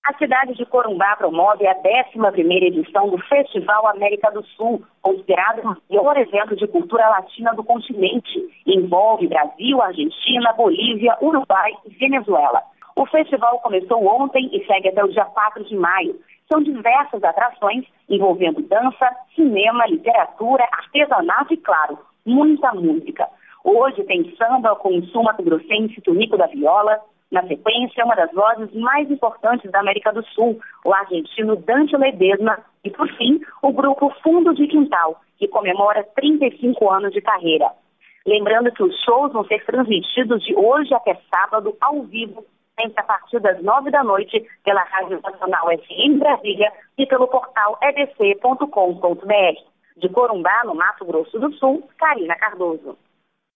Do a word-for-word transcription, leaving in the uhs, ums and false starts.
A cidade de Corumbá promove a décima primeira edição do Festival América do Sul, considerado o maior evento de cultura latina do continente. Envolve Brasil, Argentina, Bolívia, Uruguai e Venezuela. O festival começou ontem e segue até o dia quatro de maio. São diversas atrações envolvendo dança, cinema, literatura, artesanato e, claro, muita música. Hoje tem samba com o sul-mato-grossense Tunico da Viola. Na sequência, uma das vozes mais importantes da América do Sul, o argentino Dante Ledesma, e, por fim, o grupo Fundo de Quintal, que comemora trinta e cinco anos de carreira. Lembrando que os shows vão ser transmitidos de hoje até sábado, ao vivo, sempre a partir das nove da noite, pela Rádio Nacional F M Brasília e pelo portal e b c ponto com ponto b r. De Corumbá, no Mato Grosso do Sul, Karina Cardoso.